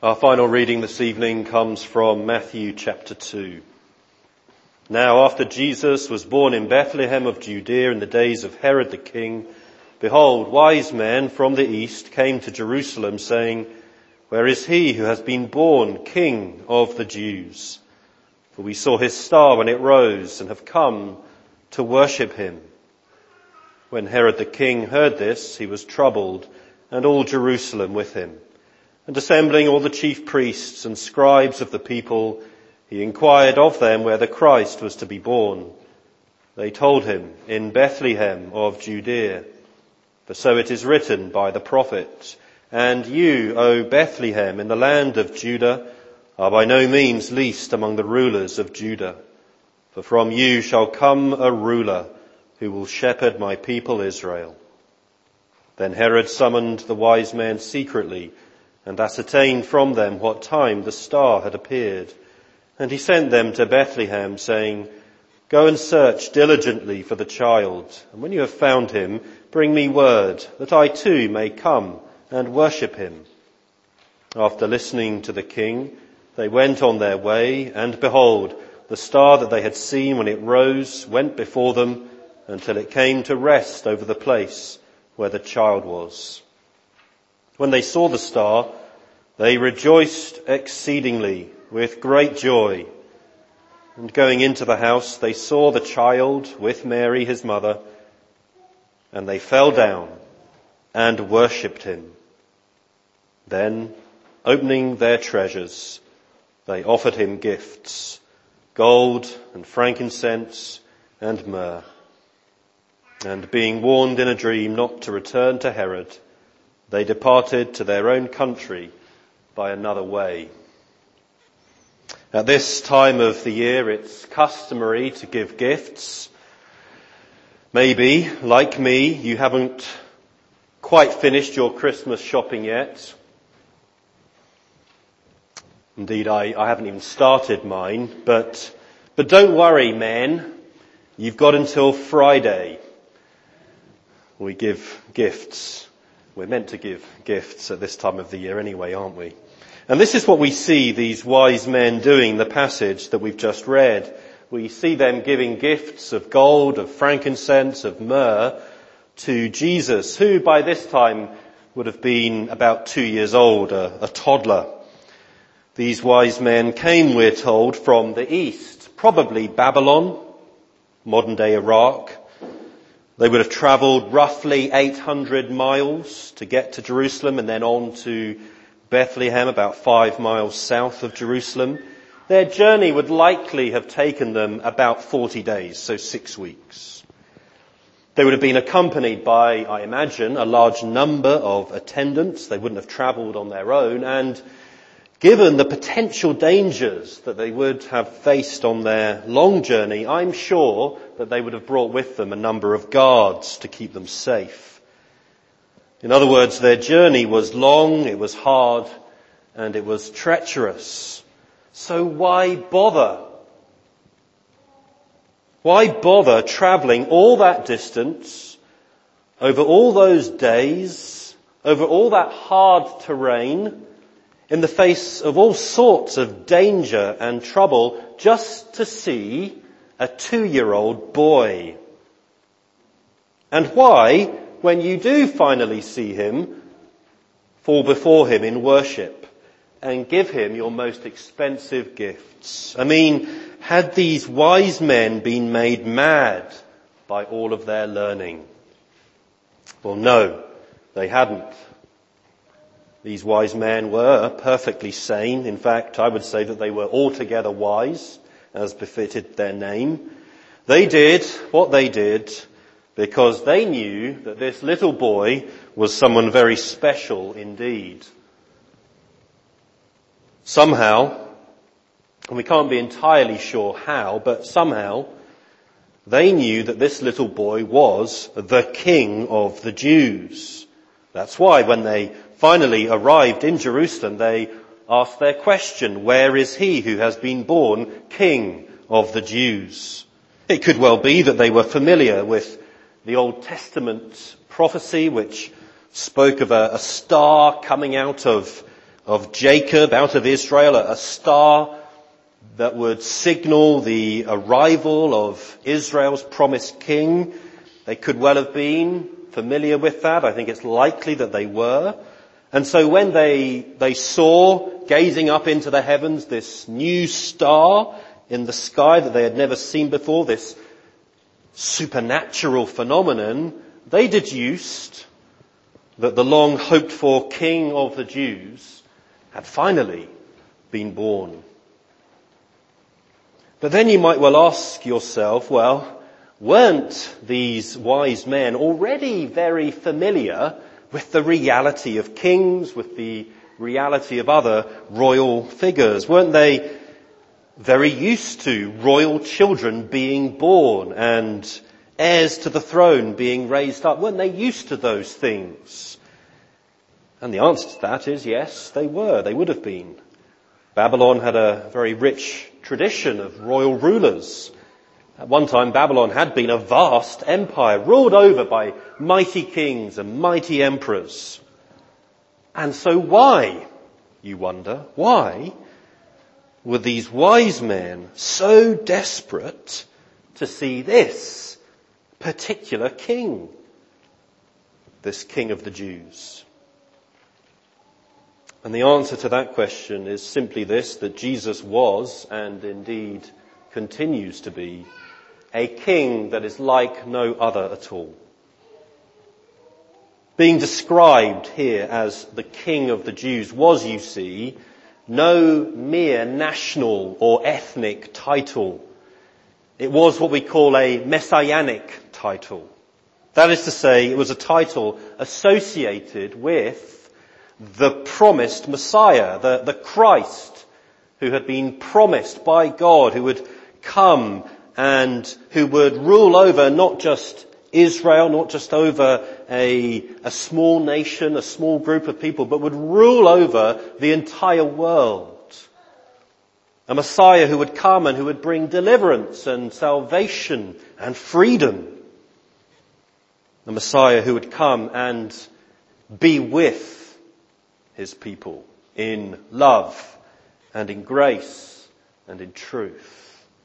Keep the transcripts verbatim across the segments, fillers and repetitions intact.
Our final reading this evening comes from Matthew chapter two. Now, after Jesus was born in Bethlehem of Judea in the days of Herod the king, behold, wise men from the east came to Jerusalem, saying, "Where is he who has been born King of the Jews? For we saw his star when it rose and have come to worship him." When Herod the king heard this, he was troubled, and all Jerusalem with him. And assembling all the chief priests and scribes of the people, he inquired of them where the Christ was to be born. They told him, "In Bethlehem of Judea. For so it is written by the prophet, And you, O Bethlehem, in the land of Judah, are by no means least among the rulers of Judah. For from you shall come a ruler who will shepherd my people Israel." Then Herod summoned the wise men secretly, and ascertained from them what time the star had appeared. And he sent them to Bethlehem, saying, "Go and search diligently for the child, and when you have found him, bring me word, that I too may come and worship him." After listening to the king, they went on their way, and behold, the star that they had seen when it rose went before them until it came to rest over the place where the child was. When they saw the star, they rejoiced exceedingly with great joy. And going into the house, they saw the child with Mary, his mother, and they fell down and worshipped him. Then, opening their treasures, they offered him gifts, gold and frankincense and myrrh. And being warned in a dream not to return to Herod, they departed to their own country by another way. At this time of the year, it's customary to give gifts. Maybe, like me, you haven't quite finished your Christmas shopping yet. Indeed, I, I haven't even started mine, but, but don't worry, men. You've got until Friday. We give gifts. We're meant to give gifts at this time of the year anyway, aren't we? And this is what we see these wise men doing in the passage that we've just read. We see them giving gifts of gold, of frankincense, of myrrh to Jesus, who by this time would have been about two years old, a, a toddler. These wise men came, we're told, from the east, probably Babylon, modern-day Iraq. They would have travelled roughly eight hundred miles to get to Jerusalem and then on to Bethlehem, about five miles south of Jerusalem. Their journey would likely have taken them about forty days, so six weeks. They would have been accompanied by, I imagine, a large number of attendants. They wouldn't have travelled on their own, and given the potential dangers that they would have faced on their long journey, I'm sure that they would have brought with them a number of guards to keep them safe. In other words, their journey was long, it was hard, and it was treacherous. So why bother? Why bother travelling all that distance, over all those days, over all that hard terrain, in the face of all sorts of danger and trouble, just to see a two-year-old boy? And why, when you do finally see him, fall before him in worship and give him your most expensive gifts? I mean, had these wise men been made mad by all of their learning? Well, no, they hadn't. These wise men were perfectly sane. In fact, I would say that they were altogether wise, as befitted their name. They did what they did because they knew that this little boy was someone very special indeed. Somehow, and we can't be entirely sure how, but somehow, they knew that this little boy was the King of the Jews. That's why when they finally arrived in Jerusalem, they asked their question, "Where is he who has been born King of the Jews?" It could well be that they were familiar with the Old Testament prophecy which spoke of a, a star coming out of of Jacob out of Israel, a star that would signal the arrival of Israel's promised king. They could well have been familiar with that. I think it's likely that they were. And so when they, they saw, gazing up into the heavens, this new star in the sky that they had never seen before, this supernatural phenomenon, they deduced that the long hoped for King of the Jews had finally been born. But then you might well ask yourself, well, weren't these wise men already very familiar with the reality of kings, with the reality of other royal figures? Weren't they very used to royal children being born and heirs to the throne being raised up? Weren't they used to those things? And the answer to that is yes, they were. They would have been. Babylon had a very rich tradition of royal rulers. At one time, Babylon had been a vast empire ruled over by mighty kings and mighty emperors. And so why, you wonder, why were these wise men so desperate to see this particular king, this King of the Jews? And the answer to that question is simply this, that Jesus was, and indeed continues to be, a king that is like no other at all. Being described here as the King of the Jews was, you see, no mere national or ethnic title. It was what we call a messianic title. That is to say, it was a title associated with the promised Messiah, the, the Christ, who had been promised by God, who would come and who would rule over not just Israel, not just over a, a small nation, a small group of people, but would rule over the entire world. A Messiah who would come and who would bring deliverance and salvation and freedom. A Messiah who would come and be with his people in love and in grace and in truth.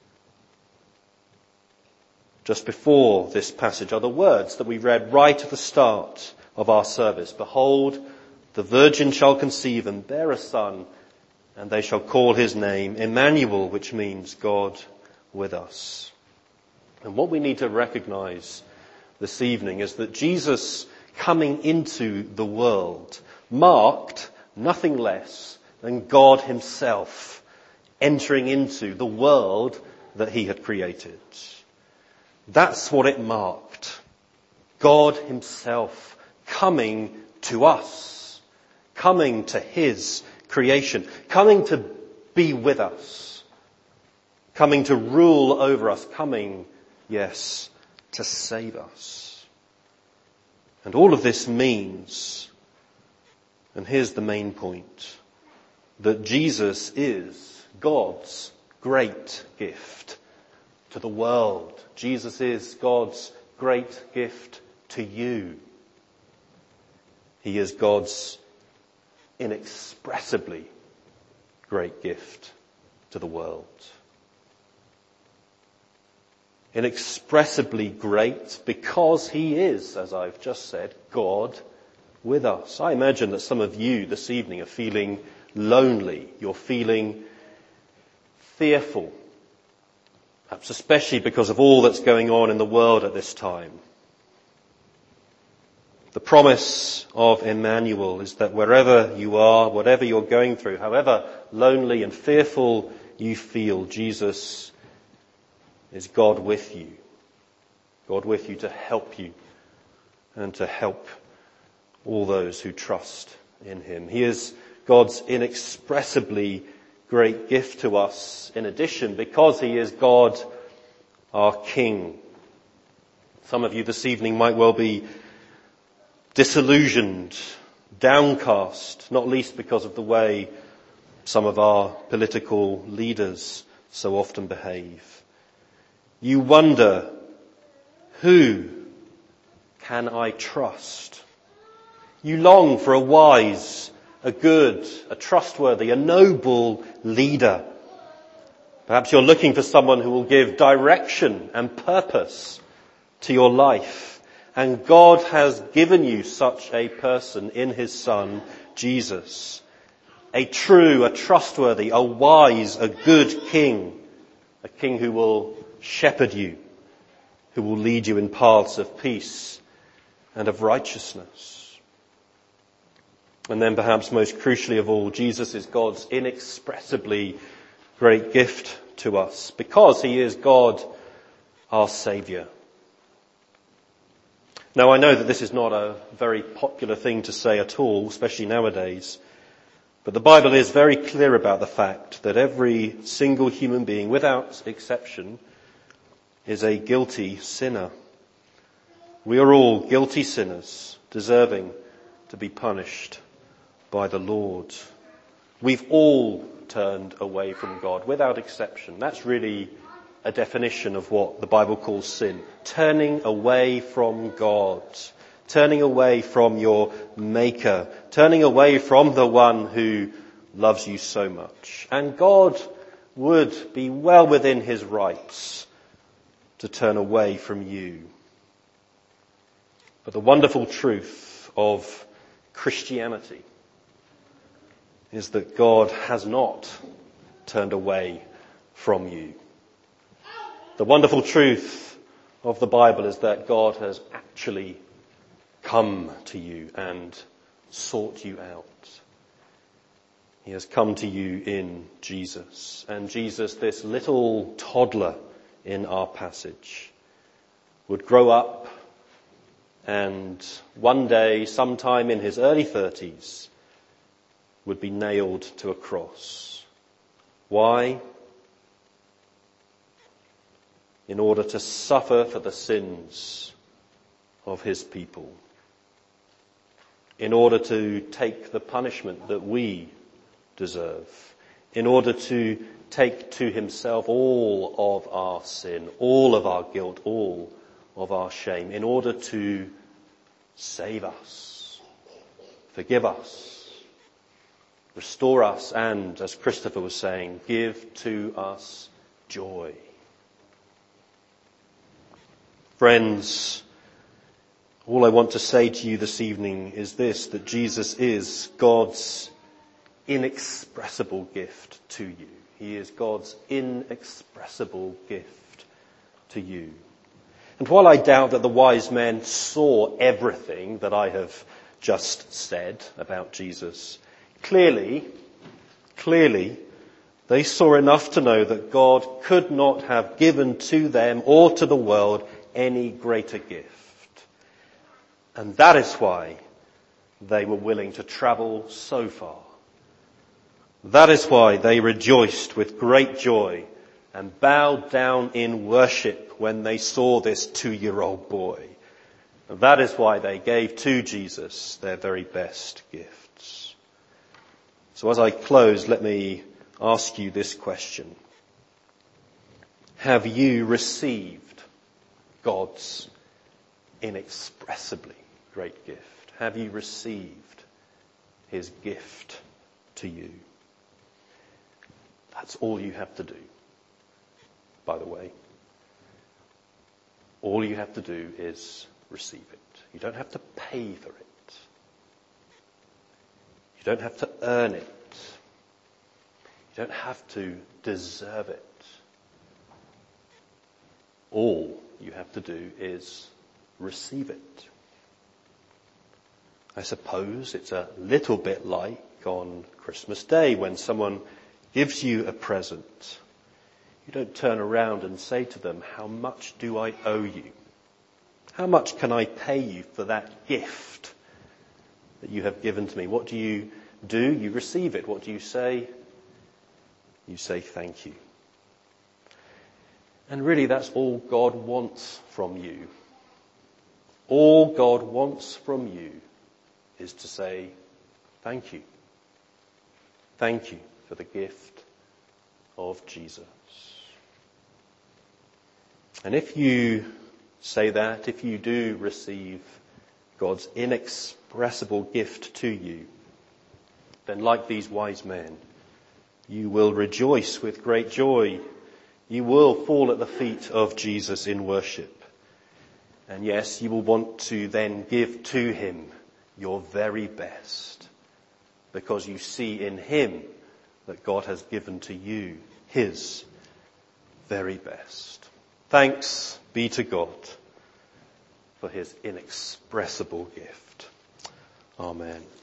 Just before this passage are the words that we read right at the start of our service. Behold, the virgin shall conceive and bear a son, and they shall call his name Emmanuel, which means God with us. And what we need to recognize this evening is that Jesus coming into the world marked nothing less than God himself entering into the world that he had created. That's what it marked. God himself coming to us, coming to his creation, coming to be with us, coming to rule over us, coming, yes, to save us. And all of this means, and here's the main point, that Jesus is God's great gift to the world. Jesus is God's great gift to you. He is God's inexpressibly great gift to the world. Inexpressibly great because he is, as I've just said, God with us. I imagine that some of you this evening are feeling lonely. You're feeling fearful. Perhaps especially because of all that's going on in the world at this time. The promise of Emmanuel is that wherever you are, whatever you're going through, however lonely and fearful you feel, Jesus is God with you. God with you to help you and to help all those who trust in him. He is God's inexpressibly great gift to us in addition because he is God, our King. Some of you this evening might well be disillusioned, downcast, not least because of the way some of our political leaders so often behave. You wonder, who can I trust? You long for a wise a good, a trustworthy, a noble leader. Perhaps you're looking for someone who will give direction and purpose to your life. And God has given you such a person in his Son, Jesus. A true, a trustworthy, a wise, a good king. A king who will shepherd you, who will lead you in paths of peace and of righteousness. And then perhaps most crucially of all, Jesus is God's inexpressibly great gift to us because he is God, our Saviour. Now I know that this is not a very popular thing to say at all, especially nowadays, but the Bible is very clear about the fact that every single human being, without exception, is a guilty sinner. We are all guilty sinners, deserving to be punished by the Lord. We've all turned away from God, without exception. That's really a definition of what the Bible calls sin. Turning away from God. Turning away from your Maker. Turning away from the one who loves you so much. And God would be well within his rights to turn away from you. But the wonderful truth of Christianity is that God has not turned away from you. The wonderful truth of the Bible is that God has actually come to you and sought you out. He has come to you in Jesus. And Jesus, this little toddler in our passage, would grow up and one day, sometime in his early thirties, would be nailed to a cross. Why? In order to suffer for the sins of his people. In order to take the punishment that we deserve. In order to take to himself all of our sin, all of our guilt, all of our shame. In order to save us, forgive us, restore us, and, as Christopher was saying, give to us joy. Friends, all I want to say to you this evening is this, that Jesus is God's inexpressible gift to you. He is God's inexpressible gift to you. And while I doubt that the wise men saw everything that I have just said about Jesus, clearly, clearly, they saw enough to know that God could not have given to them or to the world any greater gift. And that is why they were willing to travel so far. That is why they rejoiced with great joy and bowed down in worship when they saw this two-year-old boy. And that is why they gave to Jesus their very best gifts. So as I close, let me ask you this question. Have you received God's inexpressibly great gift? Have you received his gift to you? That's all you have to do, by the way. All you have to do is receive it. You don't have to pay for it. You don't have to earn it. You don't have to deserve it. All you have to do is receive it. I suppose it's a little bit like on Christmas Day when someone gives you a present. You don't turn around and say to them, how much do I owe you? How much can I pay you for that gift that you have given to me? What do you do? You receive it. What do you say? You say thank you. And really that's all God wants from you. All God wants from you is to say thank you. Thank you for the gift of Jesus. And if you say that, if you do receive God's inexpressible gift to you, then like these wise men, you will rejoice with great joy. You will fall at the feet of Jesus in worship. And yes, you will want to then give to him your very best, because you see in him that God has given to you his very best. Thanks be to God for his inexpressible gift. Amen.